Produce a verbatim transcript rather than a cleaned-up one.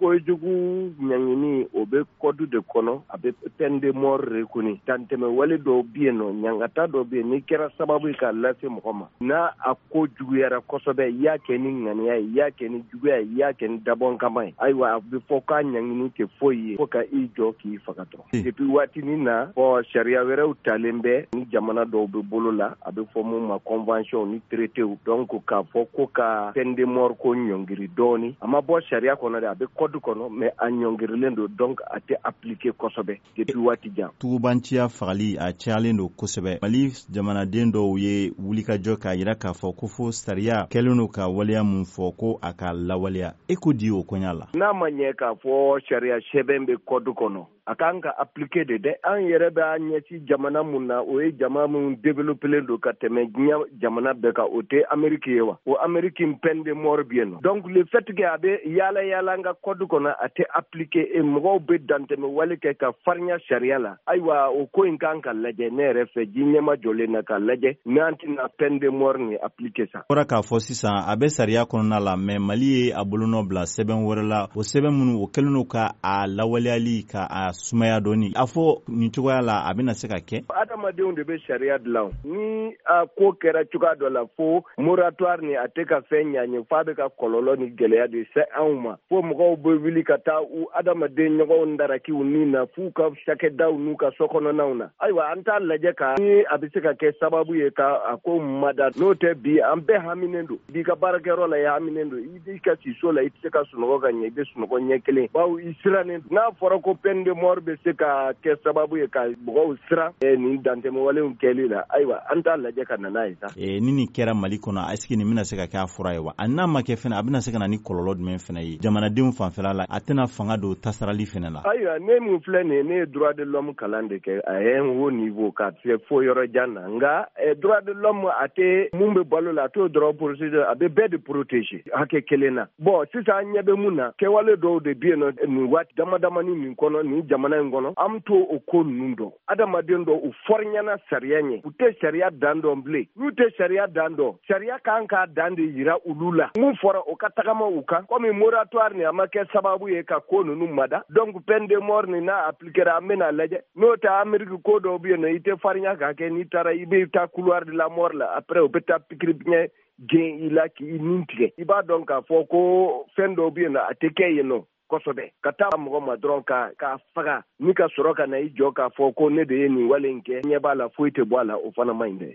ko jugu nyangini obe kodu de kono abe peine mort reconnue tanteme wale do bieno nyangata do be ni kera sababu ka lase mukoma na akko jugu yara kosobe yake ni ngani ya yake ni jugu ya yake ni dabon kamai aiwa abe foka nyangini ke foyi foka ijo ki fakato depuis wati ni na po sharia wera utalembe ni jamana do be bolola abe fomu ma convention ni traité donc ka foko ka peine mort ko nyongiri doni ama bo sharia kono de abe code kono mais a nyongiri lendo donc ate appliquer kosobe depuis wati jam tubantia fagali a chalendo kosobe mali jamana dendo ye wulika joka yira ka foko fo sharia kelunu ka waliya mun foko aka lawaliya ekodi o konyala na manye ka fo sharia shebembe code kono akanga appliquer de de an yere ba nyati jamana munna o e jamana mun développer do ka teme jamana be ka ote Amerique yewa o Amerique peine mort bien donc le fait que abe yala yala nga code kono ate appliquer e mo be dante me wale ke ka farnya sharia la aywa o ko inkanka laje ne refe jinyema jole na ka laje nanti na peine mort ni appliquer ça ora ka fo sisa abe sharia kono na la me mali e abuluno bla seben worla o seben munu o kelno ka a lawali ali ka a sumaya doni afo ni tuwa la abina seka ke adama de unde be sharia de law ni a ko kera tuka do la fo moratoire ni ateka fenya ni fabe ka kololo ni geleya de se anuma fo mo bo wili kata u adama de nyogo ndara ki uni na fu ka shake daw nu ka sokono nauna aywa anta laje ka ni abiseka ke sababu ye ka ako mada note bi ambe haminendo bi ka barakero la ya haminendo idi ka si so la iteka suno ga nye be suno ko nyekele bawo isirane na foro ko pende morbe seka ke sababu ye ka bo sira e ni dante mo wale unkeli la aywa anta laje ka na isa e nini kera mali kono aski ni mina seka ka fura yewa anna make fena abina seka na ni kololo men fena yi jamana dim fanfela la atena fanga do tasarali fena la aywa ne mu flene ne droit de l'homme kalande ke a un haut niveau ka c'est fo yoro janna nga e droit de l'homme ate mumbe balo la to droit procédure abe be de protéger hake kelena bon si sa nyabe muna ke wale do de bien no ni wat dama dama ni ni kono ni jamana ngono am to o ko nundo adama dendo u fornyana sarianye ute sharia dando mble ute sharia dando sharia kanka dande yira ulula mu fora o katakama uka comme moratoire ni amake sababu ye ka ko nunu mada donc peine de mort ni na appliquer amena laje no ta Amerique ko do bien no ite farnya ka ke ni tara ibe ta couloir de la mort là après o beta pikri bien gen ila ki inintige iba donc a foko fendo bien ateke yeno kosobe kata mo ma dron ka ka faga ni ka soroka na ijo ka foko ne de ni walenke nyeba la fuite bwala o fana minde